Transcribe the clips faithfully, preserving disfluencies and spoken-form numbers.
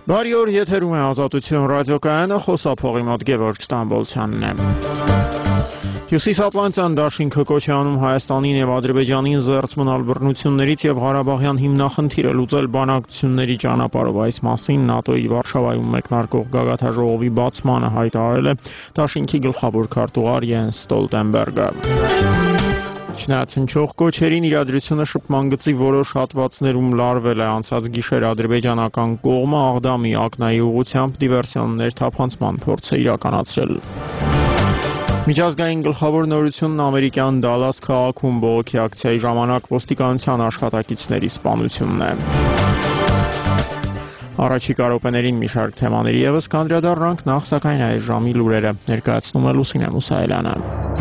Բարի օր, եթերում է Ազատություն ռադիոկայանը, խոսափողի մոտ Գևորգ Ստամբոլցյանն է։ Հյուսիսատլանտյան դաշինքը կոչ է անում Հայաստանին եւ Ադրբեջանին զերծ մնալ բռնություններից եւ Ղարաբաղյան հիմնախնդիրը լուծել բանակցությունների ճանապարհով։ Այս մասին ՆԱՏՕ-ի Վարշավայում մեկնարկող գագաթնաժողովի բացմանը հայտարարել է դաշինքի գլխավոր քարտուղար Յենս Ստոլտենբերգը։ Չնայած հնչող կոչերին, իրադրությունը շփման գծի որոշ հատվածներում լարվել է։ Անցած գիշեր ադրբեջանական կողմը Աղդամի ակնայի ուղղությամբ դիվերսիոններ թափանցման փորձ է իրականացրել։ Միջազգային գլխավոր նորությունն ամերիկյան Դալաս քաղաքում բողոքի ակցիայի ժամանակ ոստիկանության աշխատակիցների սպանությունն է։ Առաջիկա րոպեներին մի շարք թեմաների ևս կանդրադառնանք, նախ սակայն այս ժամի լուրերը ներկայացնում է Լուսինե Մուսայելյանը։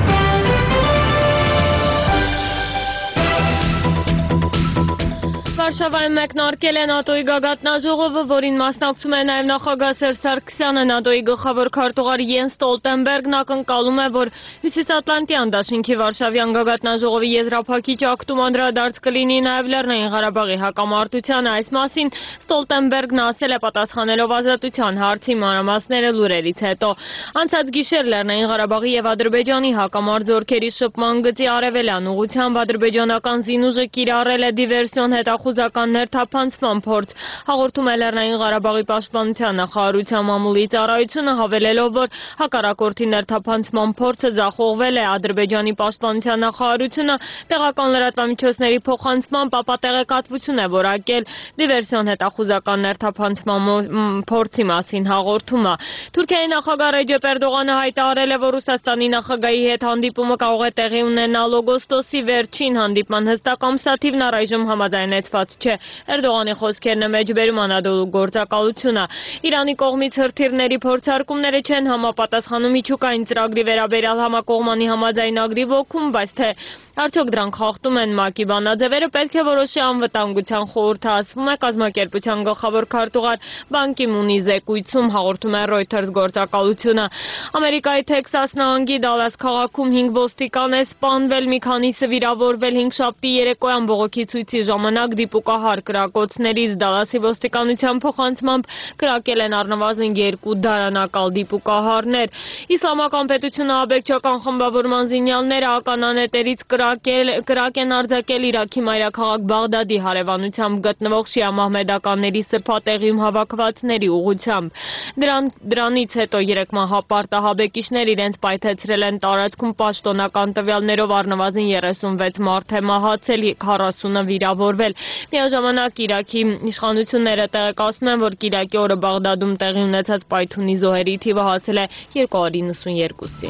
Վարշավայում մեկնարկել է ՆԱՏՕ-ի գագաթնաժողովը, որին մասնակցում է նաև նախագահ Սերժ Սարգսյանը։ ՆԱՏՕ-ի գլխավոր քարտուղար Յենս Ստոլտենբերգն ակնկալում է, որ Հյուսիսատլանտյան դաշինքի Վարշավյան գագաթնաժողովի եզրափակիչ ակտում անդրադարձ կլինի նաև Լեռնային Ղարաբաղի հակամարտությանը։ Այս մասին Ստոլտենբերգն ասել է պատասխանելով Ազատության հարցի մանրամասները լուրերից հետո։ Անցած գիշեր Լեռնային Ղարաբաղի եւ Ադրբեջանի հակամարտ զորքերի շփման գծի արևելյան ուղղությամբ ադրբեջանական զինուժը կիրառել է դիվերսիոն հետախուզականներ թափանցման փորձ։ Հաղորդում է Լեռնային Ղարաբաղի պաշտպանության նախարարության մամուլի ծառայությունը, հավելելով, որ հակառակորդի ներթափանցման փորձը ձախողվել է։ Ադրբեջանի պաշտպանության նախարարությունը տեղական լրատվամիջոցների փոխանցմամբ ապատեղեկատվություն է որակել դիվերսիոն հետախուզական ներթափանցման փորձի մասին հաղորդումը։ Թուրքիայի նախագահ Ռեջեփ Էրդողանը հայտարարել է, որ Ռուսաստանի նախագահի հետ հանդիպումը կարող է տեղի ունենալ օգոստոսի վերջին։ Հանդիպման հստակ ամսաթիվն առայժմ համաձայնեցված չէ։ Էրդողանի խոսքերն է մեջբերում Անադոլու գործակալությունը։ Իրանի կողմից հրթիռների փորձարկումները չեն համապատասխանում միջուկային ծրագրի վերաբերյալ համակողմանի համաձայնագրի ոգուն, բայց թե արդյոք դրանք խախտում են ՄԱԿ-ի բանաձևերը, պետք է որոշի անվտանգության խորհուրդը, ասվում է կազմակերպության գլխավոր քարտուղար Բան Կի Մունի զեկույցում, հաղորդում է Reuters գործակալությունը։ Ամերիկայի Թեքսաս նահանգի Դալաս քաղաքում հինգ ոստիկան է սպանվել, մի քանիսը վիրավորվել։ Հինգշաբթի երեկոյան բողոքի ցույցի ժամանակ դիպուկահար կրակոցներից Դալասի ոստիկանության փոխանցմամբ կրակել են առնվազն երկու դարանակալ դիպուկահարներ։ Իսլամական պետությունը աբեկչական խմբավորման զինյալները ականանետերից կրակել կրակ են արձակել Իրաքի մայրաքաղաք Բաղդադի հարևանությամբ գտնվող շիա մահմեդականների սրբատեղիում հավաքվածների ուղղությամբ։ Դրան դրանից հետո երեք մահապարտահաբեկիչներ իրենց պայթեցրել են տարածքում պաշտոնական տվյալներով առնվազն երեսունվեց մարդ է մահացել, քառասունը վիրավորվել։ Միաժամանակ Իրաքի իշխանությունները տեղեկացնում են, որ Կիրակի օրը Բաղդադում տեղի ունեցած պայթունի զոհերի թիվը հասել է երկուհարի նվսունյերկուսի։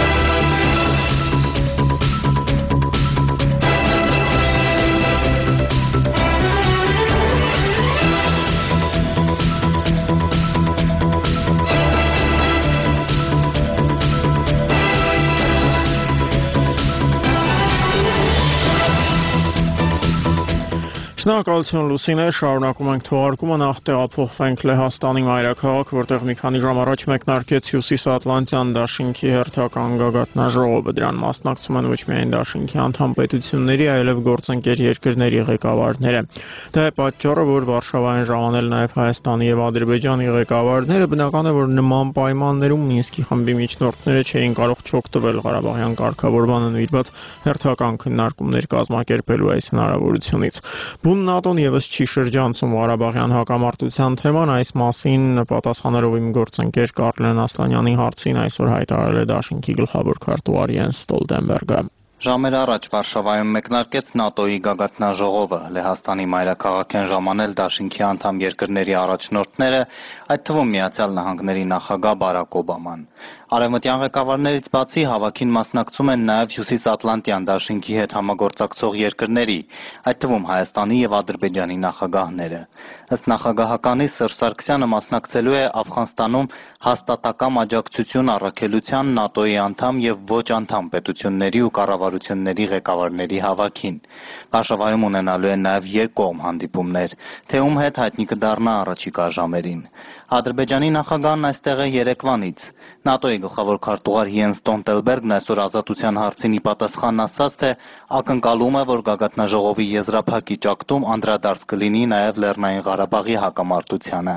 Շնորհակալություն Լուսինե, շարունակում ենք թողարկումը, նախ տեղափոխվենք Լեհաստանի մայրաքաղաք, որտեղ մի քանի ժամ առաջ մեկնարկեց Հյուսիսատլանտյան դաշինքի հերթական գագաթնաժողովը։ Դրան մասնակցում են ոչ միայն դաշինքի անդամ պետությունների, այլև գործընկեր երկրների ղեկավարները։ Դա է պատճառը, որ Վարշավային ժամանել նաև Հայաստանի եւ Ադրբեջանի ղեկավարները, բնական է, որ նման պայմաններում Մինսկի խմբի միջնորդները չէին կարող չօգտվել Ղարաբաղյան կարգավորմանը նվիրված հերթական քննարկումներ կազմակերպելու այս հնարավորությունից։ Բուն ՆԱՏՕ-ն ևս չի շրջանցում Ղարաբաղյան հակամարտության թեման, այս մասին պատասխանելով իմ գործընկեր Կարլեն Ասլանյանի հարցին այսօր հայտարարել է դաշինքի գլխավոր քարտուղար Յենս Ստոլտենբերգը։ Ժամեր առաջ Վարշավայում մեկնարկեց ՆԱՏՕ-ի գագաթնաժողովը։ Լեհաստանի մայրաքաղաք են ժամանել դաշինքի անդամ երկրների առաջնորդները, այդ թվում Միացյալ Նահանգների նախագահ Բարակ Օբաման։ Արևմտյան ղեկավարներից բացի հավաքին մասնակցում են նաև Հյուսիսատլանտյան դաշինքի հետ համագործակցող երկրների, այդ թվում Հայաստանի եւ Ադրբեջանի նախագահները։ Ըստ նախագահականի Սերժ Սարգսյանը մասնակցելու է Աֆղանստանում հաստատակամ աջակցություն առաքելության ՆԱՏՕ-ի անդամ եւ ոչ անդամ պետությունների ու կառավարությունների ղեկավարների հավաքին։ Վարշավայում ունենալու են նաև երկկողմ հանդիպումներ, թե ում հետ հայտնի կդառնա առաջիկա ժամերին։ Ադրբեջանի նախագահն այստեղ է երեկվանից։ ՆԱՏՕ-ի ՆԱՏՕ-ի գլխավոր քարտուղար Յենս Ստոլտենբերգն այսօր ազատության հարցին ի պատասխան ասաց, թե ակնկալում է, որ գագաթնաժողովի եզրափակի ճակտում անդրադարձ կլինի նաև Լեռնային Ղարաբաղի հակամարտությանը։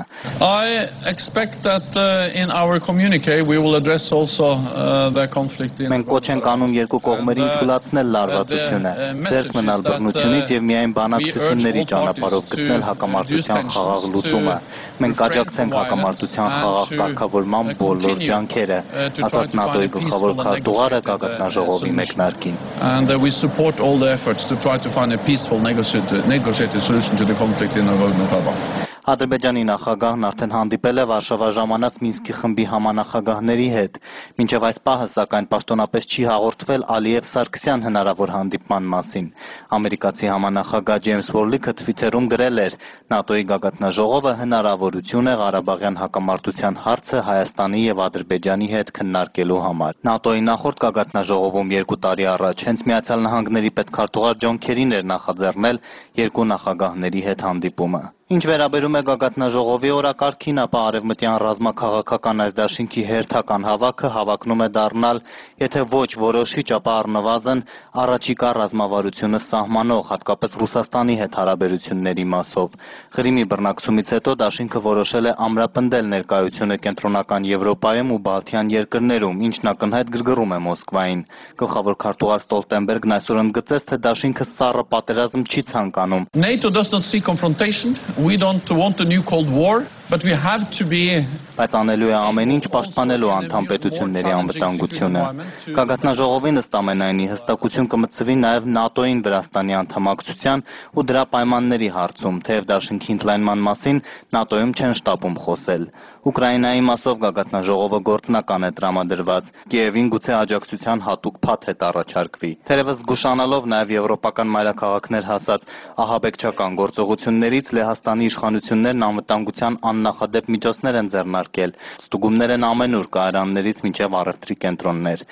I expect that uh, in our communique we will address also uh, the conflict in Մենք կոչ ենք անում երկու կողմերին թույլատրել լարվածությունը, ձեռք մնալ բռնությունից եւ միայն բանակցությունների ճանապարհով գտնել հակամարտության խաղաղ լուծումը։ Մենք աջակցենք հակամարտության խաղաղ կարգավորման բոլոր ջանքերը, ասաց ՆԱՏՕ-ի գլխավոր քարտուղարը գագաթնաժողովի մեկնարկին։ And uh, we support all the efforts to try to find a peaceful negotiated, negotiated solution to the conflict in Nagorno-Karabakh. Ադրբեջանի նախագահն արդեն հանդիպել է Վարշավա ժամանած Մինսկի խմբի համանախագահների հետ, մինչև այս պահը սակայն պաշտոնապես չի հաղորդվել Ալիև-Սարգսյան հնարավոր հանդիպման մասին։ Ամերիկացի համանախագահ Ջեյմս Վորլիքը Թվիթերում գրել էր. ՆԱՏՕ-ի գագաթնաժողովը հնարավորություն է Ղարաբաղյան հակամարտության հարցը Հայաստանի եւ Ադրբեջանի հետ քննարկելու համար։ ՆԱՏՕ-ի նախորդ գագաթնաժողովում երկու տարի առաջ հենց Միացյալ Նահանգների պետքարտուղար Ջոն Քերին էր նախաձեռնել երկու նախագահների հետ հանդիպումը։ Ինչ վերաբերում է գագաթնաժողովի օրակարգին, ապա արևմտյան ռազմաքաղաքական այս դաշինքի հերթական հավաքը հավակնում է դառնալ, եթե ոչ որոշիչ, ապա առնվազն առաջիկա ռազմավարությունը սահմանող, հատկապես Ռուսաստանի հետ հարաբերությունների մասով։ Ղրիմի բռնակցումից հետո դաշինքը որոշել է ամրապնդել ներկայությունը կենտրոնական Եվրոպայում ու Բալթյան երկրներում, ինչն ակնհայտ գրգռում է Մոսկվային։ Գլխավոր քարտուղար Ստոլտենբերգն այսօր ընդգծեց, թե դաշինքը սառը պատերազմ չի ցանկանում։ NATO does not see confrontation. We don't want a new Cold War, but we have to be Բայց անելու է ամեն ինչ պաշտպանելու անդամ պետությունների անվտանգությունը։ Գագաթնաժողովին ըստ ամենայնի հստակություն կմտցվի նաև ՆԱՏՕ-ին Վրաստանի անդամակցության ու դրա պայմանների հարցում, թեև դաշինքի ընդլայնման մասին ՆԱՏՕ-ում չեն շտապում խոսել։ Ուկրաինայի մասով գագաթնաժողովը գործնական է տրամադրված, Կիևին գուցե աջակցության հատուկ փաթեթ առաջարկվի։ Թերևս զգուշանալով նաև եվրոպական մայրաքաղաքներ հասած ահաբեկչական գործողություններից Լեհաստանի իշխանություններն անվտանգության աննախադեպ միջոցներ են ձեռնարկել, ստուգումներ են ամենուր կայարաններից մինչև առևտրի կենտրոններ։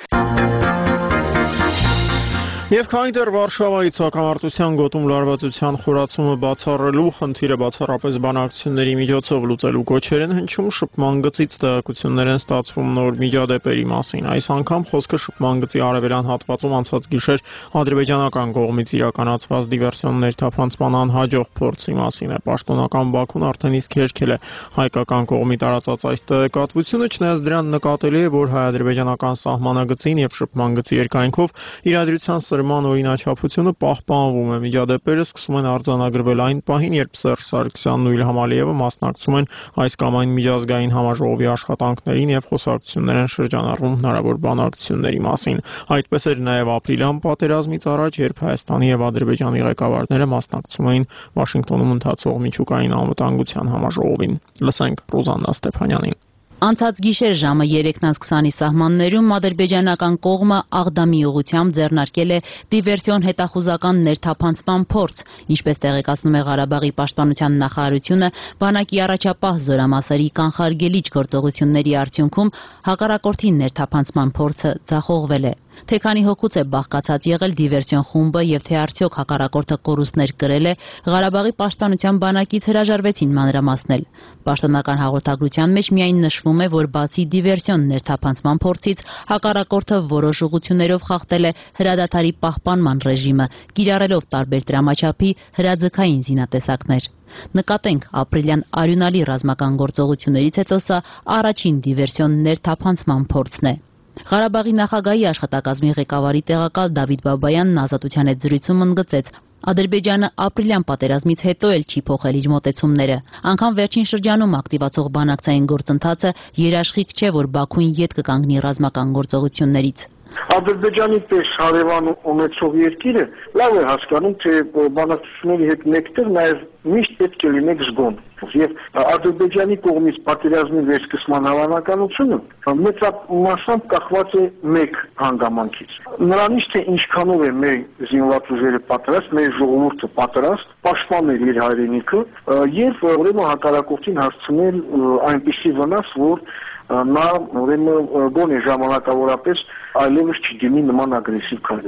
Եվ քանի դեռ Վարշավայից հակամարտության գոտում լարվածության խորացումը բացառելու խնդիրը բացառապես բանակցությունների միջոցով լուծելու կոչեր են հնչում, շփման գծից տեղեկություններ են ստացվում նոր միջադեպերի մասին։ Այս անգամ խոսքը շփման գծի արևելյան հատվածում անցած գիշեր ադրբեջանական կողմից իրականացված դիվերսիոն ներթափանցման անհաջող փորձի մասին է։ Պաշտոնական Բաքուն արդեն իսկ հերքել է հայկական կողմի տարածած այս տեղեկատվությունը, չնայած դրան նկատելի է, որ հայ-ադրբեջանական սահմանագծին եւ շփման գծի երկայնքով իրադրության Ման օրինաչափությունը պահպանվում է։ Միջադեպերը սկսում են արձանագրվել այն պահին, երբ Սերժ Սարգսյանն ու Իլհամ Ալիևը մասնակցում են այս կամ այն միջազգային համաժողովի աշխատանքներին եւ խոսակցություններ են շրջանառվում հնարավոր բանակցությունների մասին։ Այդպես էր նաեւ ապրիլյան պատերազմից առաջ, երբ Հայաստանի եւ Ադրբեջանի ղեկավարները մասնակցում էին Վաշինգտոնում ընթացող միջուկային անվտանգության համաժողովին։ Լսենք Ռուզաննա Ստեփանյանին։ Անցած գիշեր ժամը երեքն քսանի սահմաններում ադրբեջանական կողմը Աղդամի ուղղությամբ ձեռնարկել է դիվերսիոն հետախուզական ներթափանցման փորձ, ինչպես տեղեկացնում է Ղարաբաղի պաշտպանության նախարարությունը, բանակի առաջապահ զորամասերի կանխարգելիչ գործողությունների արդյունքում հակառակորդի ներթափանցման փորձը ձախողվել է։ Թե քանի հոգուց է բաղկացած եղել դիվերսիոն խումբը եւ թե արդյոք հակառակորդը կորուստներ կրել է, Ղարաբաղի պաշտպանության բանակից հրաժարվեցին մանրամասնել։ Պաշտոնական հաղորդագրության մեջ միայն նշվում է, որ բացի դիվերսիոն ներթափանցման փորձից, հակառակորդը որոշ ուղղություններով խախտել է հրադադարի պահպանման ռեժիմը, կիրառելով տարբեր դրամաչափի հրաձգային զինատեսակներ։ Նկատենք, ապրիլյան արյունալի ռազմական գործողություններից հետո սա առաջին դիվերսիոն ներթափանցման փորձն է։ Ղարաբաղի նախագահի աշխատակազմի ղեկավարի տեղակալ Դավիթ Բաբայանն Ազատության հետ զրույցում ընդգծեց. Ադրբեջանը ապրիլյան պատերազմից հետո էլ չի փոխել իր մոտեցումները։ Անգամ վերջին շրջանում ակտիվացող բանակցային գործընթացը երաշխիք չէ, որ Բաքուն ետ կկանգնի ռազմական գործողություններից։ Ադրբեջանի պես հարևան ունեցող երկիրը լավ է հասկանում, թե բանակցությունների հետ մեկտեղ նաև միշտ պետք է լինեք զգոն։ Եվ Ադրբեջանի կողմից պատերազմի վերսկսման հավանականությունը մեծամասամբ կախված է մեկ հանգամանքից։ Նրանից, թե ինչքանով է մեր զինված ուժերը պատրաստ, մեր ժողովուրդը պատրաստ պաշտպանել իր հայրենիքը եւ ուրեմն հակառակորդին հասցնել այնպիսի վնաս, որ նա ուրեմն գոնե ժամանակավորապես այլևս չդիմի նման ագրեսիվ քայլերի։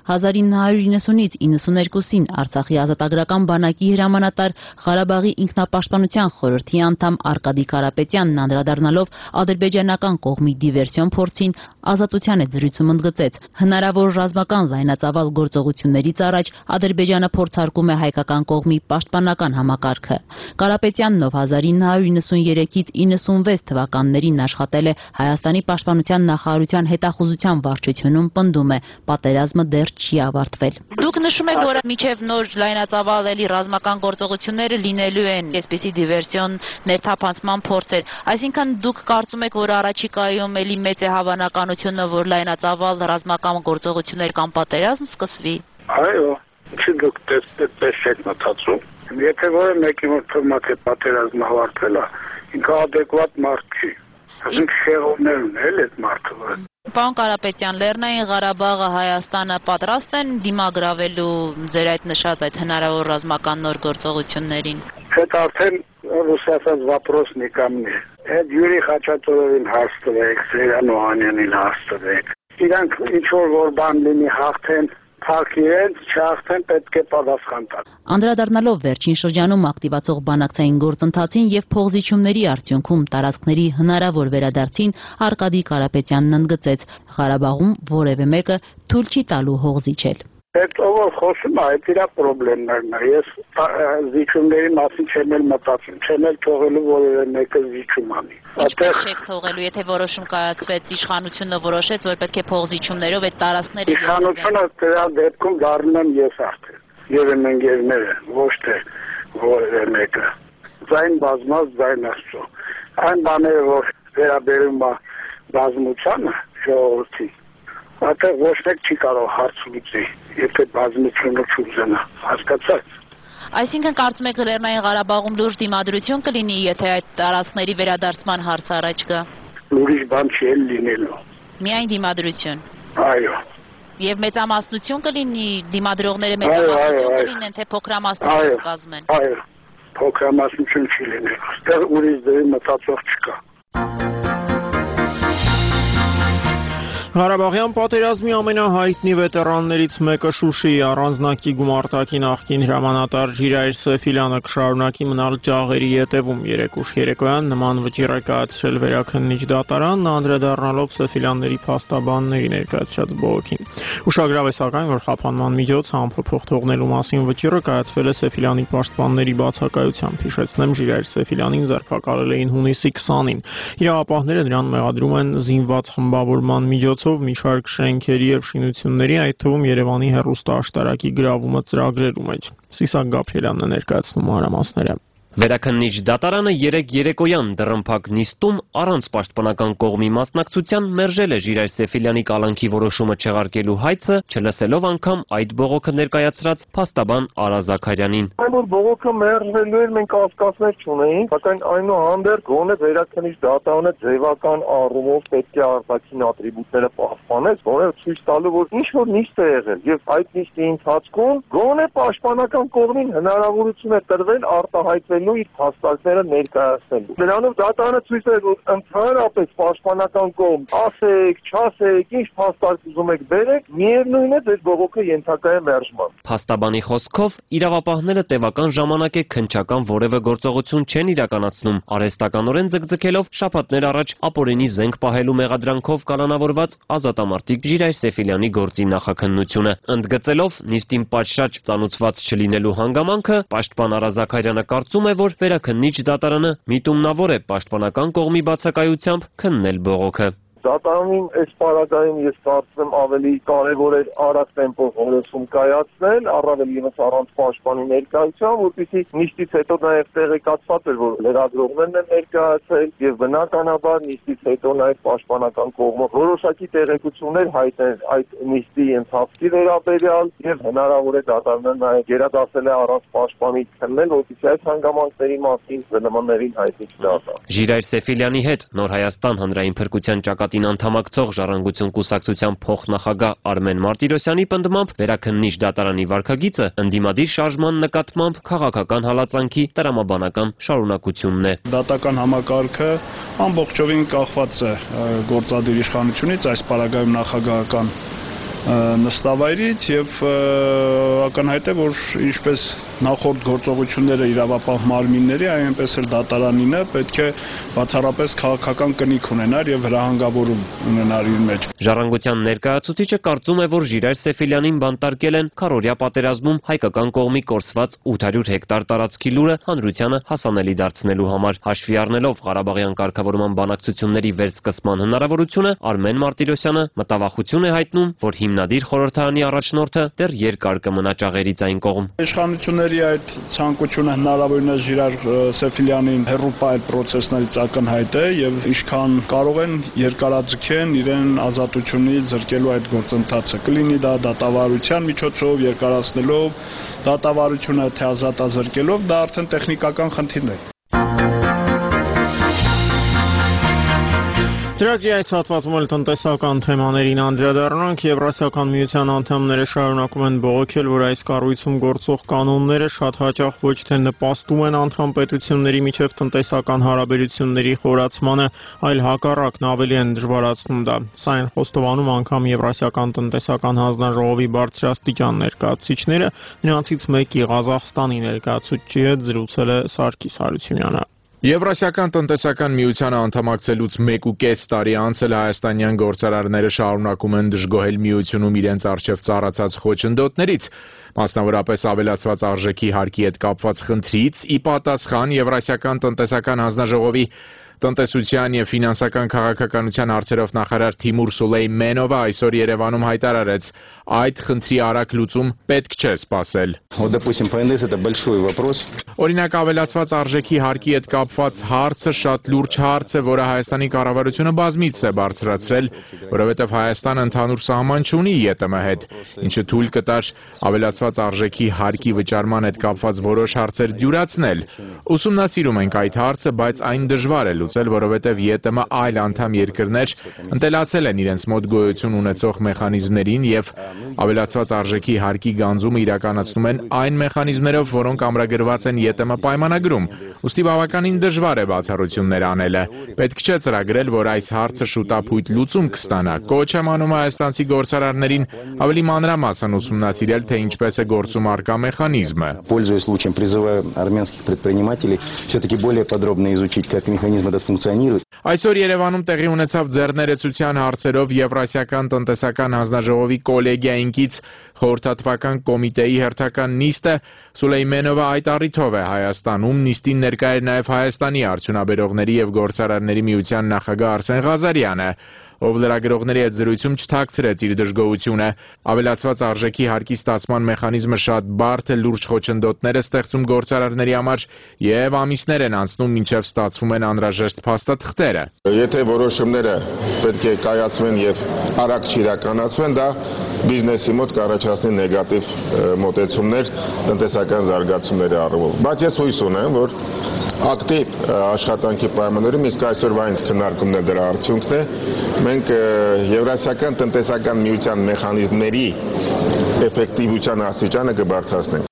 հազար ինը հարյուր իննսունից իննսուներկուսին Արցախի ազատագրական բանակի հրամանատար, Ղարաբաղի ինքնապաշտպանության խորհրդի անդամ Արկադի Կարապետյանն անդրադառնալով ադրբեջանական կողմի դիվերսիոն փորձին, Ազատության հետ զրույցում ընդգծեց. հնարավոր ռազմական լայնածավալ գործողություններից առաջ Ադրբեջանը փորձարկում է հայկական կողմի պաշտպանական համակարգը։ Կարապետյանն, ով հազար ինը հարյուր իննսուներեքից իննսունվեց թվականներին աշխատել է Հայաստանի պաշտպանության նախարարության հետախուզության վարչությունում, պնդում է, պատերազմը դեռ չի ավարտվել։ Դուք նշում եք, որ մինչև նոր լայնածավալ էլի ռազմական գործողությունները լինելու են այսպիսի դիվերսիոն ներթափանցման փորձեր, այսինքն դուք կարծում եք, որ առաջիկայում էլի մեծ է հավանականությունը, որ լայնածավալ ռազմական գործողություններ կամ պատերազմ սկսվի։ Այո, չի դուք դες եք մտածում։ Եթե որը մեկի մոտ թվում է պատերազմը ավարտվել է, ինքը adekvat մարդ չի։ Ասենք շեղումներ ունել այդ մարդը։ Պարոն Կարապետյան, Լեռնային Ղարաբաղը, Հայաստանը պատրաստ են դիմագրավելու ձեր այդ նշած այդ հնարավոր ռազմական նոր գործողություններին։ Այդ արդեն ռուսացած վապրոսնի կամն է։ Այդ Յուրի Խաչատուրովին հարց տվեք, Սերյան Օհանյանին հարց տվեք։ Իրանք ինչ-որ որ բան լինի հաղթեն, փակ իրենց, չհաղթեն, պետք է պատասխան տալ։ Անդրադառնալով վերջին շրջանում ակտիվացող բանակցային գործընթացին եւ փողզիչումների արդյունքում տարածքների հնարավոր վերադարձին, Արկադի Կարապետյանն ընդգծեց. Ղարաբաղում որևէ մեկը թույլ չի տալու հող զիջել։ Այդ ով խոսում է, այդ իր պրոբլեմներն է։ Ես զիջումների մասին չեմ էլ մտածում, չեմ էլ թողելու որևէ մեկը զիջում անի։ Ինչպես չեք թողելու, եթե որոշում կայացվեց, իշխանությունը որոշեց, որ պետք է փողզիջումներով այդ տարածքները։ Իշխանությունը դրա դեպքում դառնում եմ ես արդեն։ Եվ իմ ընկերները, ոչ թե որևէ մեկը։ Ձայն բազմած, ձայն Աստծո։ Այն բաները, որ վերաբերում է բազմությանը, ժողովրդի, այդտեղ ոչ մեկ չի կարող հարց լուծի, եթե բազմությունը չուզենա, հասկացա՞ք։ Այսինքն կարծում եք Լեռնային Ղարաբաղում լուրջ դիմադրություն կլինի, եթե այդ տարածքների վերադարձման հարցը առաջ գա։ Ուրիշ բան չի էլ լինելու։ Միայն դիմադրություն։ Այո։ Եվ մեծամասնություն կլինի, դիմադրողները մեծամասնություն կլինեն, թե փոքրամասնություն կազմեն։ Այո, փոքրամասնություն չի լինելու, այստեղ ուրիշ դեպի մտածող չկա։ Ղարաբաղյան պատերազմի ամենահայտնի վետերաններից մեկը Շուշիի առանձնակի գումարտակի նախկին հրամանատար Ժիրայր Սեֆիլյանը կշարունակի մնալ ջաղերի ետևում։ Երեկ ուշ երեկոյան նման վճիռ է կայացրել վերաքննիչ դատարանն, անդրադառնալով Սեֆիլյանների փաստաբանների ներկայացրած բողոքին։ Ուշագրավ է սակայն, որ խափանման միջոցը ամփոփող թողնելու մասին վճիռը կայացվել է Սեֆիլյանի պաշտպանների բացակայությամբ։ Հիշեցնեմ, Ժիրայր Սեֆիլյանին ձերբակալել էին հունիսի քսանին։ Իրավապահները նրան մեղադրում են զինված խմբավորման միջոցով մի շարք շենքերի եւ շինությունների, այդ թվում Երևանի հեռուստաաշտարակի գրավումը ծրագրերու մեջ։ Սիսակ Գաբրիելյանն է ներկայացնում մանրամասները։ Վերաքննիչ դատարանը երեկ երեկոյան դռնփակ նիստում առանց պաշտպանական կողմի մասնակցության մերժել է Ժիրայր Սեֆիլյանի կալանքի որոշումը չեղարկելու հայցը, չլսելով անգամ այդ բողոքը ներկայացրած փաստաբան Արա Զաքարյանին։ Այն որ բողոքը մերժվելու էր, մենք կասկածներ չունեինք, սակայն այնուհանդերձ գոնե վերաքննիչ դատարանը ձևական առումով պետք է արտաքին ատրիբուտները պահպանես, որը ցույց տալու որ ինչ որ նիստ է եղել եւ այդ նիստի ընթացքում գոնե պաշտպանական կողմին հնարավորություն է տրվել արտահայտվել իր փաստարկները ներկայացնելու։ Դրանով դատարանը ցույց է որ ընդհանրապես պաշտպանական կողմ ասեք, չասեք, ինչ փաստարկ ուզում եք բերեք, միևնույն է ձեր բողոքը ենթակա է մերժման։ Փաստաբանի խոսքով իրավապահները տևական ժամանակ է քննչական որևէ գործողություն չեն իրականացնում, արհեստականորեն ձգձգելով շաբաթներ առաջ ապօրինի զենք պահելու մեղադրանքով կալանավորված ազատամարտիկ Ժիրայր Սեֆիլյանի գործի նախաքննությունը։ Ընդգծելով նիստին պատշաճ ծանուցված չլինելու հանգամանքը, պաշտպան Արա Զաքարյանը կարծում է, որ վերաքննիչ դատարանը միտումնավոր է պաշտպանական կողմի բացակայությամբ քննել բողոքը։ Դատարանին այս պարագայում ես կարծում ավելի կարևոր է արագ տեմպով որոշում կայացնել, առավել ևս առանց պաշտպանի ներկայության, որպեսզի նիստից հետո նաև տեղեկացված էր, որ լրագրողներն են ներկայացել եւ բնականաբար նիստից հետո նաև պաշտպանական կողմը որոշակի տեղեկություններ հայտնել այդ նիստի ընթացքի վերաբերյալ եւ հնարավոր է դատարանը նաև գերադասել է առանց պաշտպանի քննել, որպեսզի այս հանգամանքների մասին զննումներին հայտնի չդառնա։ Ժիրայր Սեֆիլյանի հետ Նոր Հայաստան հանրային փրկության ճակատին անդամակցող Ժառանգություն կուսակցության փոխնախագահ Արմեն Մարտիրոսյանի պնդմամբ վերաքննիչ դատարանի վարքագիծը ընդդիմադիր շարժման նկատմամբ քաղաքական հալածանքի տրամաբանական շարունակությունն է։ Դատական համակարգը ամբողջովին կախված է գործադիր իշխանությունից, այս պարագայում նախագահական նստավայրից եւ ակնհայտ է, որ ինչպես նախորդ գործողությունները իրավապահ մարմինների, այնպես էլ դատարանինը պետք է բացառապես քաղաքական կնիք ունենար եւ հրահանգավորում ունենար իր մեջ։ Ժառանգության ներկայացուցիչը կարծում է, որ Ժիրայր Սեֆիլյանին բանտարկել են քառօրյա պատերազմում հայկական կողմի կորսված ութ հարյուր հեկտար տարածքի լուրը հանրությանը հասանելի դարձնելու համար։ Հաշվի առնելով Ղարաբաղյան կարգավորման բանակցությունների վերսկսման հնարավորությունը, Արմեն Մարտիրոսյանը մտավախություն է հայտնում, որ հիմնադիր խորհրդարանի առաջնորդը դեռ երկար կմնա ճաղերից այն կողմ։ Իշխանությունների այդ ցանկությունը հնարավորինս Ժիրայր Սեֆիլյանին հեռու պահել process-ներից ակնհայտ է եւ ինչքան կարող են երկարաձգեն իրեն ազատությունից զրկելու այդ գործընթացը։ Կլինի դա դատավարության միջոցով, երկարացնելով դատավարությունը թե ազատազրկելով, դա արդեն տեխնիկական խնդիրն է։ Ծրագրի այս հատվածում էլ տնտեսական թեմաներին անդրադառնանք։ Եվրասիական միության անդամները շարունակում են բողոքել, որ այս կառույցում գործող կանոնները շատ հաճախ ոչ թե նպաստում են անդամ պետությունների միջև տնտեսական հարաբերությունների խորացմանը, այլ հակառակն ավելի են դժվարացնում դա։ Սա են խոստովանում անգամ Եվրասիական տնտեսական հանձնաժողովի բարձրաստիճան ներկայացուցիչները, նրանցից մեկի Ղազախստանի ներկայացուցչի հետ զրուցել է Սարգիս Հարությունյանը։ Եվրասիական տնտեսական միությանը անդամակցելուց մեկ ու կես տարի անց էլ հայաստանյան գործարարները շարունակում են դժգոհել միությունում իրենց առջև ծառացած խոչընդոտներից, մասնավորապես ավելացված արժեքի հարկի հետ կապված խնդրից, ի պատասխան Եվրասիական տնտեսական հանձնաժողովի տնտեսության եւ ֆինանսական քաղաքականության հարցերով նախարար Թիմուր Սուլեյմենովը այսօր Երևանում հայտարարեց, այդ խնդրի արագ լուծում պետք չէ սպասել։ Օրինակ ավելացված արժեքի հարկի հետ կապված հարցը շատ լուրջ հարց է, որը Հայաստանի կառավարությունը բազմիցս է բարձրացրել, որովհետև Հայաստանը ընդհանուր սահման չունի ԵՏՄ հետ, ինչը թույլ կտար ավելացված արժեքի հարկի վճարման հետ կապված որոշ հարցեր դյուրացնել։ Ուսումնասիրում ենք այդ հարցը, բայց այն դժվար է լուծել, որովհետև ԵՏՄ այլ անդամ երկրներ ընտելացել են իրենց մոտ գոյություն ունեցող մեխանիզմներին եւ ավելացված արժեքի հարկի գանձումը իրականացնում են այն մեխանիզմներով, որոնք ամրագրված են ԵՏՄ պայմանագրում, ուստի բավականին դժվար է բացառություններ անելը։ Պետք չէ ծրագրել, որ այս հարցը շուտապույտ լուծում կստանա։ Կոչ եմ անում հայաստանցի գործարարներին ավելի մանրամասն ուսումնասիրել, թե ինչպես է գործում առկա մեխանիզմը։ Пользуясь случаем, призываю армянских предпринимателей все-таки более подробно изучить, как механизм этот функционирует. Այսօր Երևանում տեղի ունեցավ ձեռներեցության հարցերով Եվրասիական տնտեսական հանձնաժողովի կոլեգիայինքից խորհրդատվական կոմիտեի հերթական նիստը Սուլեյմենովը այդ առիթով է Հայաստանում նիստին ներկա էր նաև Հայաստանի արդյունաբերողների եւ գործարարների միության նախագահ Արսեն Ղազարյանը, ով լրագրողների հետ զրույցում չթաքցրեց իր դժգոհությունը։ Ավելացված արժեքի հարկի ստացման մեխանիզմը շատ բարդ է, լուրջ խոչընդոտներ է ստեղծում գործարարների համար եւ ամիսներ են անցնում, մինչեւ ստացվում են անհրաժեշտ փաստաթղթերը։ Եթե որոշումները պետք է կայացվեն եւ արագ չիրականացվեն, դա բիզնեսի մոտ կառաջացնի նեգատիվ մոտեցումներ տնտեսական զարգացումների առումով։ Բայց ես հույս ունեմ, որ ակտիվ աշխատանքի պայմաններում իսկ այսօրվա ինձ քննարկումն է դրա արդյունքն է։ Մենք Եվրասիական տնտեսական միության մեխանիզմների էֆեկտիվության աստիճանը կբարձրացնենք։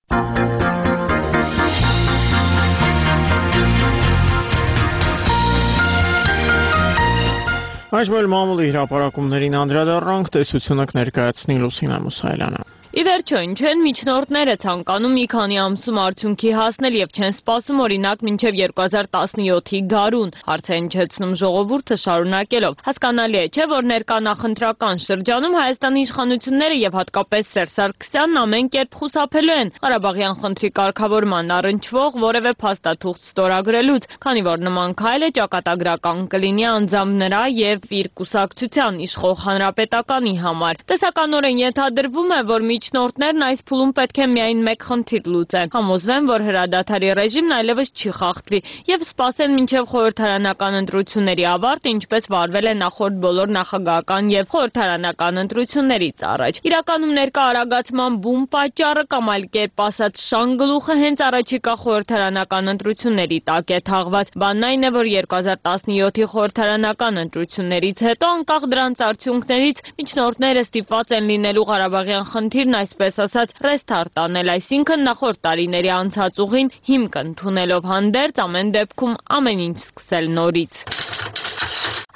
Այժմ էլ մամուլի հրապարակումներին անդրադառնանք, տեսությունը կներկայացնի Լուսինա Մուսայելյանը։ Ի վերջո, ինչ են միջնորդները ցանկանում մի քանի ամսում արդյունքի հասնել եւ չեն սպասում օրինակ մինչեւ երկու հազար տասնյոթի գարուն, հարց է հնչեցնում ժողովուրդը շարունակելով։ Հասկանալի է, չէ, որ ներկա նախընտրական շրջանում Հայաստանի իշխանությունները եւ հատկապես Սերժ Սարգսյանն ամեն կերպ խուսափելու են Ղարաբաղյան խնդրի կարգավորման առնչվող որևէ փաստաթուղթ ստորագրելուց, քանի որ նման քայլը ճակատագրական կլինի անձամբ նրա եւ իր կուսակցության իշխող հանրապետականի համար։ Տեսականորեն ենթադրվում է, որ միջնորդներն այս փուլում պետք է միայն մեկ խնդիր լուծեն, համոզվեն, որ հրադադարի ռեժիմն այլևս չի խախտվի եւ սպասեն մինչեւ խորհրդարանական ընտրությունների ավարտը, ինչպես վարվել է նախորդ բոլոր նախագահական եւ խորհրդարանական ընտրություններից առաջ։ Իրականում ներկա արագացման բում պատճառը կամ այլ կերպ ասած շանգլուխը հենց առաջիկա խորհրդարանական ընտրությունների տակ է թաղված։ Բանն այն է, որ երկու հազար տասնյոթի խորհրդարանական ընտրություններից հետո անկախ դրանց արդյունքներից միջնորդները ստիպված են լինելու Ղարաբաղյան խնդիրն այսպես ասած ռեստարտ անել, այսինքն նախորդ տարիների անցած ուղին հիմք ընդունելով հանդերձ ամեն դեպքում ամեն ինչ սկսել նորից։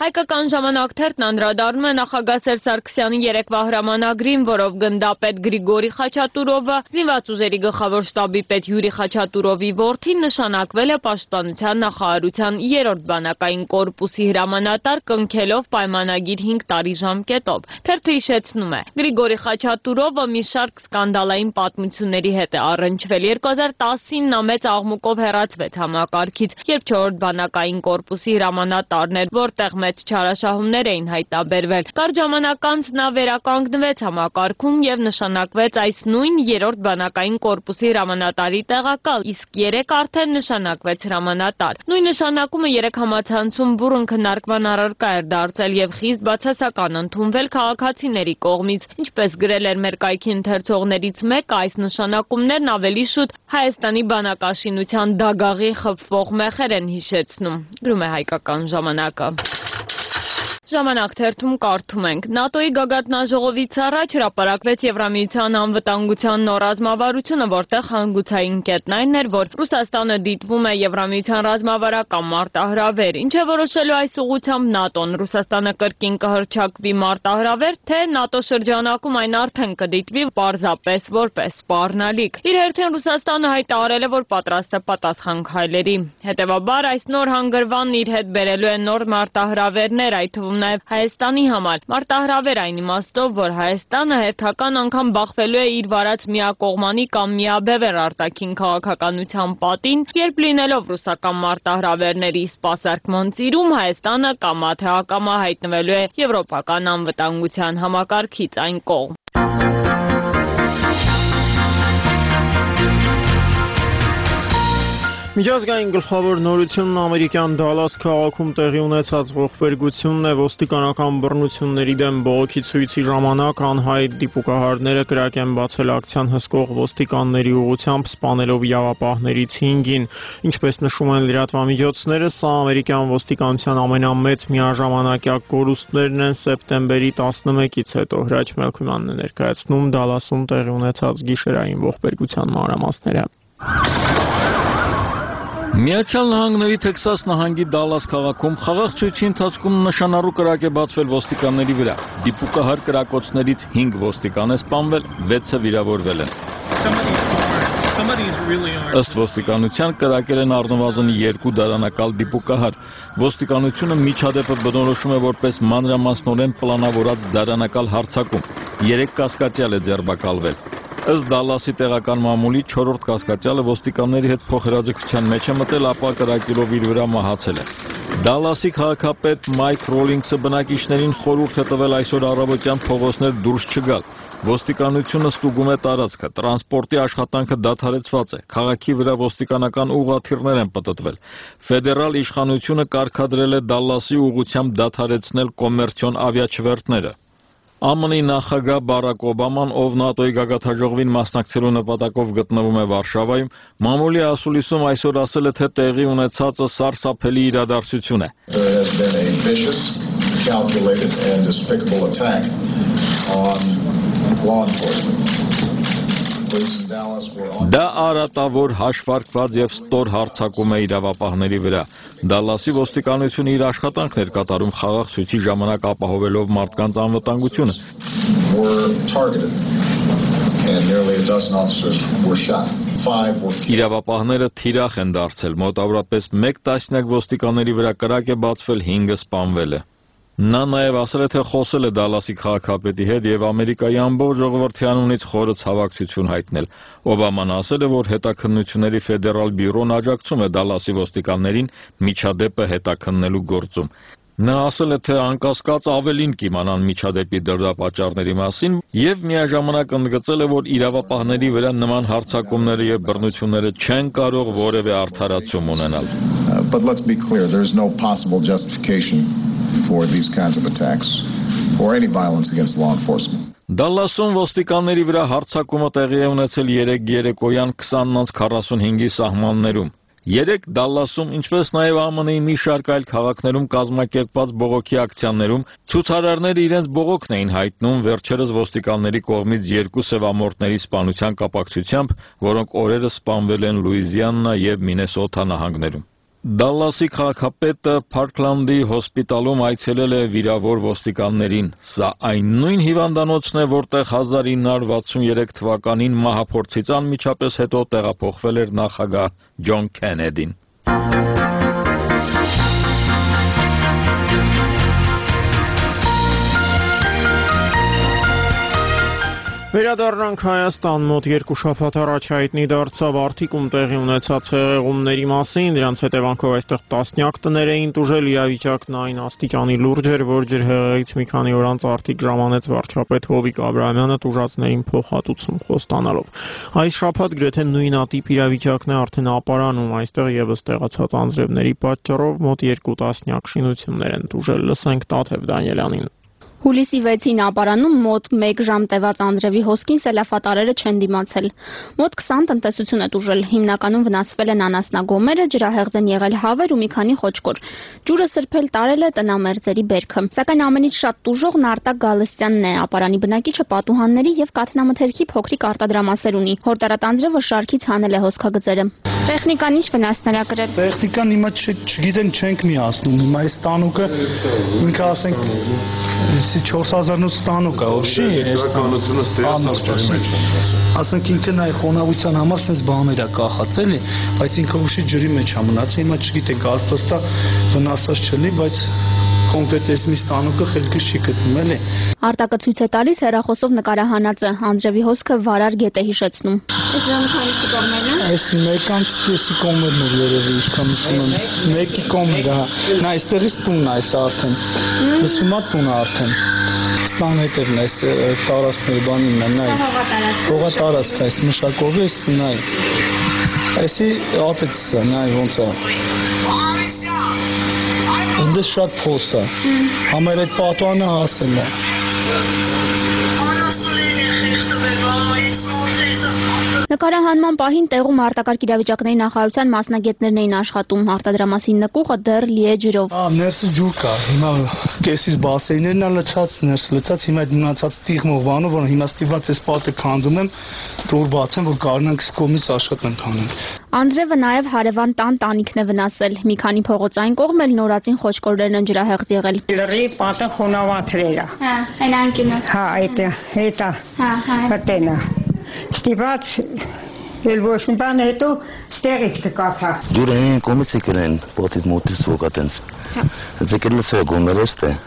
Հայկական ժամանակ թերթն անդրադառնում է նախագահ Սերժ Սարգսյանի երեկվա հրամանագրին, որով գնդապետ Գրիգորի Խաչատուրովը, զինված ուժերի գլխավոր շտաբի պետ Յուրի Խաչատուրովի որդին նշանակվել է Պաշտպանության նախարարության երրորդ բանակային կորպուսի հրամանատար, կնքելով պայմանագիր հինգ տարի ժամկետով։ Թերթը հիշեցնում է. Գրիգորի Խաչատուրովը մի շարք սկանդալային պատմությունների հետ է առնչվել։ երկու հազար տասին նա մեծ աղմուկով հեռացվեց համակարգից, երբ չորրորդ բանակային կորպուսի հրամանատարն էր, որտեղ մեծ չարաշահումներ էին հայտնաբերվել։ Կարճ ժամանակ անց նա վերականգնվեց համակարգում եւ նշանակվեց այս նույն երրորդ բանակային կորպուսի հրամանատարի տեղակալ, իսկ երեք արդեն նշանակվեց հրամանատար։ Նույն նշանակումը երեք համացանցում բուռն քննարկման առարկա էր դարձել եւ խիստ բացասական ընդունվել քաղաքացիների կողմից։ Ինչպես գրել էր մեր կայքի ընթերցողներից մեկը, այս նշանակումներն ավելի շուտ Հայաստանի բանակաշինության դագաղի խփվող մեխեր են հիշեցնում, գրում է Հայկական ժամանակը։ Ժամանակ թերթում կարդում ենք. ՆԱՏՕ-ի գագաթնաժողովից առաջ հրապարակվեց Եվրամիության անվտանգության նոր ռազմավարությունը, որտեղ հանգուցային կետն այն էր, որ Ռուսաստանը դիտվում է Եվրամիության ռազմավարական մարտահրավեր, ինչ է որոշելու այս ուղղությամբ ՆԱՏՕ-ն, Ռուսաստանը կրկին կհռչակվի մարտահրավեր, թե ՆԱՏՕ շրջանակում այն արդեն կդիտվի պարզապես որպես սպառնալիք։ Իր հերթին Ռուսաստանը հայտարարել է, որ պատրաստ է պատասխան քայլերի։ Հետևաբար այս նոր հանգրվանն իր հետ բերելու է նոր մարտահրավերներ, այդ թվում նաև Հայաստանի համար։ Մարտահրավեր այն իմաստով, որ Հայաստանը հերթական անգամ բախվելու է իր վարած միակողմանի կամ միաբևեռ արտաքին քաղաքականության պատին, երբ լինելով ռուսական մարտահրավերների սպասարկման ծիրում, Հայաստանը կամա թե ակամա հայտնվելու է եվրոպական անվտանգության համակարգից այն կողմ։ Միջազգային գլխավոր նորությունն ամերիկյան Դալաս քաղաքում տեղի ունեցած ողբերգությունն է։ Ոստիկանական բռնությունների դեմ բողոքի ցույցի ժամանակ անհայտ դիպուկահարները կրակ են բացել ակցիան հսկող ոստիկանների ուղղությամբ, սպանելով իրավապահներից հինգին։ Ինչպես նշում են լրատվամիջոցները, սա ամերիկյան ոստիկանության ամենամեծ միաժամանակյա կորուստներն են սեպտեմբերի տասնմեկից հետո։ Հրաչ Մելքումյանն է ներկայացնում Դալասում տեղի ունեցած գիշերային ողբերգության մանրամասները։ Միացյալ Նահանգների Թեքսաս նահանգի Դալաս քաղաքում խաղաղ ցույցի ընթացքում նշանառու կրակ է բացվել ոստիկանների վրա։ Դիպուկահար կրակոցներից հինգ ոստիկան է սպանվել, վեցը վիրավորվել են։ Ըստ ոստիկանության կրակել են առնվազն երկու դարանակալ դիպուկահար։ Ոստիկանությունը միջադեպը բնորոշում է որպես մանրամասնորեն պլանավորած դարանակալ հարձակում։ Երեք կասկածյալ է ձերբակալվել։ Ըստ Դալասի տեղական մամուլի չորրորդ կասկածյալը ոստիկանների հետ փոխհրաձգության մեջ է մտել, ապա կրակելով իր վրա մահացել է։ Դալասի քաղաքապետ Մայք Ռոլինգսը բնակիչներին խորհուրդ է տվել այսօր առավոտյան փողոցներ դուրս չգալ։ Ոստիկանությունը ստուգում է տարածքը, տրանսպորտի աշխատանքը դադարեցված է, քաղաքի վրա ոստիկանական ուղղաթիռներ են պտտվել։ Ֆեդերալ իշխանությունը կարգադրել է Դալասի ուղղությամբ դադարեցնել կոմերցիոն ավիաչվերթները։ ԱՄՆ-ի նախագահ Բարակ Օբաման, ով ՆԱՏՕ-ի գագաթնաժողովին մասնակցելու նպատակով գտնվում է Վարշավայում, մամուլի ասուլիսում այսօր ասել է, թե տեղի ունեցածը սարսափելի իրադարձություն է։ Դա արատավոր, հաշվարկված եւ ստոր հարձակում է իրավապահների վրա։ Դալասի ոստիկանությունը իր աշխատանքն էր կատարում խաղաղ ցույցի ժամանակ ապահովելով մարդկանց անվտանգությունը։ Իրավապահները թիրախ են դարձել, մոտավորապես մեկ տասնյակ ոստիկանների վրա կրակ է բացվել, հինգը սպանվել է։ Նա նաև ասել է, թե խոսել է Դալասի քաղաքապետի հետ եւ Ամերիկայի ամբողջ ժողովրդի անունից խորը ցավակցություն հայտնել։ Օբաման ասել է, որ հետաքննությունների ֆեդերալ բյուրոն աջակցում է Դալասի ոստիկաններին միջադեպը հետաքննելու գործում։ Նա ասել է, թե անկասկած ավելին կիմանան միջադեպի դրդապատճառների մասին եւ միաժամանակ ընդգծել է, որ իրավապահների վրա նման հարձակումները եւ բռնությունները չեն կարող որևէ արդարացում ունենալ։ But let's be clear, there is no possible justification for these kinds of attacks or any violence against law enforcement. Դալասում ոստիկանների վրա հարձակումը տեղի է ունեցել երեկ երեկոյան քսանից քառասունհինգի սահմաններում։ Երեք Դալասում, ինչպես նաև ԱՄՆ-ի մի շարք այլ քաղաքներում կազմակերպված բողոքի ակցիաներում ցուցարարները իրենց բողոքն էին հայտնում վերջերս ոստիկանների կողմից երկու սևամորթների սպանության կապակցությամբ, որոնք օրերս սպանվել են Լուիզիանա եւ Մինեսոթա նահանգներում։ Դալլասի քաղաքապետը Փարքլանդի հոսպիտալում այցելել է վիրավոր ոստիկաններին։ Սա այն նույն հիվանդանոցն է, որտեղ հազար ինը հարյուր վաթսուներեք թվականին մահափորձից անմիջապես հետո տեղափոխվել էր նախագահ Ջոն Քենեդին։ Վերադառնանք Հայաստան, մոտ երկու շաբաթ առաջ հայտնի դարձավ Արթիկում տեղի ունեցած հեղեղումների մասին, դրանց հետևանքով այստեղ տասնյակ տներ էին տուժել, իրավիճակն այն աստիճանի լուրջ էր, որ ջրհեղեղից մի քանի օր անց Արթիկ ժամանեց վարչապետ Հովիկ Աբրահամյանը տուժածներին փոխհատուցում խոստանալով։ Այս շաբաթ գրեթե նույնատիպ իրավիճակն է արդեն ապարանում, այստեղ եւս տեղացած անձրևների պատճառով մոտ երկու տասնյակ շինություններ են տուժել, լսենք Տաթև Դանիելյանին։ Հուլիսի վեցին ապարանում մոտ մեկ ժամ տևած անձրևի հոսքին սելավատարերը չեն դիմացել։ Մոտ քսան տնտեսություն է տուժել, հիմնականում վնասվել են անասնագոմերը, ջրահեղձ են եղել հավեր ու մի քանի խոչկոր։ Ջուրը սրբել տարել է տնամերձերի բերքը։ Սակայն ամենից շատ տուժողն Արտակ Գալստյանն է, ապարանի բնակիչը պատուհանների եւ կաթնամթերքի փոքրիկ արտադրամասեր ունի։ Հորդարատ անձրևը շարքից հանել է հոսքագծերը։ Տեխնիկան ինչ վնասներ ա կրել։ Տեխնիկան հիմա չգիտեն, չենք միացնում։ Հիմա այս տանուկը ինքը ասենք չորս հազարնոց տանուկ է, ոբշի Իրականությունը ստեղծած ջրի մեջ է։ Ասենք ինքը նայ խոնավության համար sense բաներ է կախած էլի, բայց ինքը ոբշի ջրի մեջ է մնացել։ Հիմա չգիտենք աստվածտա վնասած չլինի, բայց կոնկրետ այս մի ստանուկը խելքից չի գտնում էլի։ Արտակը ցույց է տալիս հեռախոսով նկարահանածը, անձրևի հոսքը վարար գետ է հիշեցնում։ Այս ժամանակի կողմերն են։ Այս մեկանց կեսի կողմերն էր երևի, ինչքան ասում եմ։ Մեկի կողմերը, հա։ Նա այստեղից տունն է այս արդեն։ Լսում ա տունը արդեն։ Ստան հետևն է, այս տարածքների բանին է, նայ։ Հողատարածք է, այս մշակողը, այս նայ։ Այսի ապեցը, նայ ոնց է։ Դες շատ փոս է։ Համեր այդ պատուանը հասել է։ Նկարահանման պահին տեղում արտակարգ իրավիճակների նախարարության մասնագետներն էին աշխատում, արտադրամասի նկուղը դեռ լի է ջրով։ Ահա ներսը ջուր կա, հիմա կեսից բասեյներն ա լցած, ներսը լցած, հիմա այդ մնացած տիղմով բանով, որ հիմա ստիպված էս պատը քանդում եմ, դուր բացեմ, որ կարողանանք սկոմից աշխատանք անենք։ Անձրևը նաև հարևան տան տանիքն է վնասել, մի քանի փողոցային կողմ էլ նորածին խոչկորներն են ջրահեղձ եղել։ Լրի պատը խոնավացրել է։ Հա, այն անկյունը։ Հա, այդ հետա։ Հա, հա։ Հտենա։ Ստիպված էլ ոչ մի բան հետո ստեղից կկաթա։ Ջուրը այն կողմից եկել են, պատիվ մոտից ոկատենց։ Հենց եկել լսել գոմերեստ է։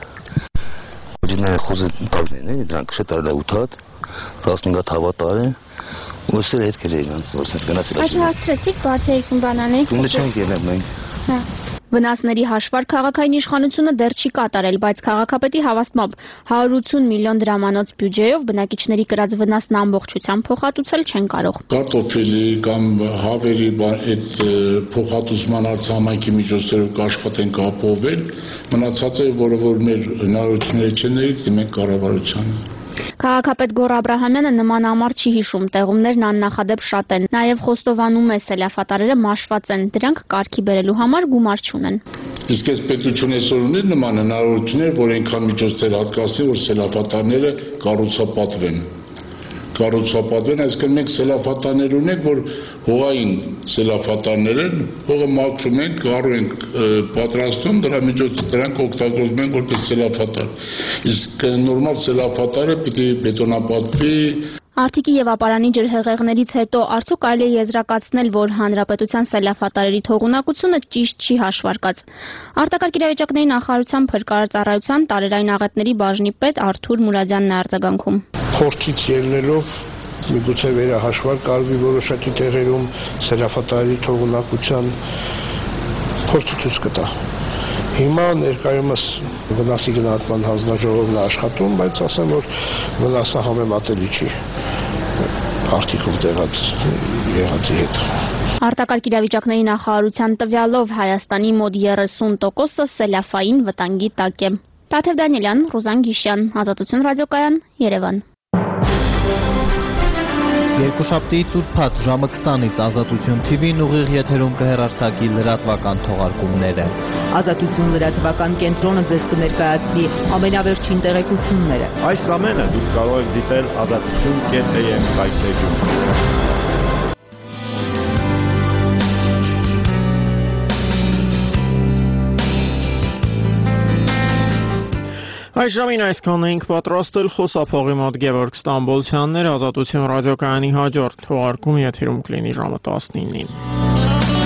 Ջիները խոզը տալն են, դրանք շետարել է ութատ, տասնհինգ հատ հավատար է։ Ու սեր հետ կերել անց, որ sense գնացել է։ Այս հասցրեցիք բացեիք բանանի։ Դու չենք ելնել մենք։ Հա։ Վնասների հաշվարկ քաղաքային իշխանությունը դեռ չի կատարել, բայց քաղաքապետի հավաստմամբ հարյուր ութսուն միլիոն դրամանոց բյուջեով բնակիչների կրած վնասն ամբողջությամբ փոխհատուցել չեն կարող։ Կարտոֆիլի կամ հավերի այդ փոխհատուցման արձամայնքի միջոցներով կաշխատենք ապահովել, մնացածը, որը որ մեր հնարավորությունները չեն ների, մենք կառավարությանը։ Քաղաքապետ Գոռ Աբրահամյանը նման համար չի հիշում, տեղումներն աննախադեպ շատ են։ Նաև խոստովանում է, սելավատարերը մաշված են, դրանք կարգի բերելու համար գումար չունեն։ Իսկ այս պետությունը այսօր ունի նման հնարավորություններ, որ այնքան միջոցներ հատկացնի, որ սելավատարները կառուցապատվեն։ Կառուցապատվեն, այսինքն մենք սելավատարներ ունենք, որ հողային սելավատարներ են, հողը մաքրում ենք, կարու ենք պատրաստում, դրա միջոցով դրանք օգտագործում են որպես սելավատար։ Իսկ նորմալ սելավատարը պիտի բետոնապատվի։ Արթիկի եւ ապարանի ջրհեղեղներից հետո արդյոք կարելի է եզրակացնել, որ հանրապետության սելավատարերի թողունակությունը ճիշտ չի հաշվարկած։ Արտակարգ իրավիճակների նախարարության փրկարարծառայության տարերային աղետների բաժնի պետ Արթուր Մուրադյանն է արձագանքում։ Փորձից ելնելով միգուցե վերահաշվարկ արվի որոշակի տեղերում սելավատարերի թողունակության փորձը ցույց կտա։ Հիմա ներկայումս վնասի գնահատման հանձնաժողովն է աշխատում, բայց ասեմ, որ վնասը համեմատելի չի Արթիկում տեղած եղածի հետ։ Արտակարգ իրավիճակների նախարարության տվյալով Հայաստանի մոտ երեսուն տոկոսը սելավային վտանգի տակ է։ Տաթև Դանիելյան, Ռուզան Գիշյան, Ազատություն ռադիոկայան, Երևան։ Երկուշաբթի ծուրփաթ ժամը քսանից Ազատություն Թի Վին ուղիղ եթերում կհեռարձակի լրատվական թողարկումները։ Ազատություն լրատվական կենտրոնը ձեզ կներկայացնի ամենավերջին տեղեկությունները։ Այս ամենը դուք կարող եք դիտել ազատություն կետ է եմ վայբպեջում։ Այս ժամին այսքան էինք պատրաստել, խոսափողի մոտ Գևորգ Ստամբոլցյաններ, Ազատություն ռադիոկայանի հաջորդ թողարկումը եթերում կլինի ժամը տասնինին։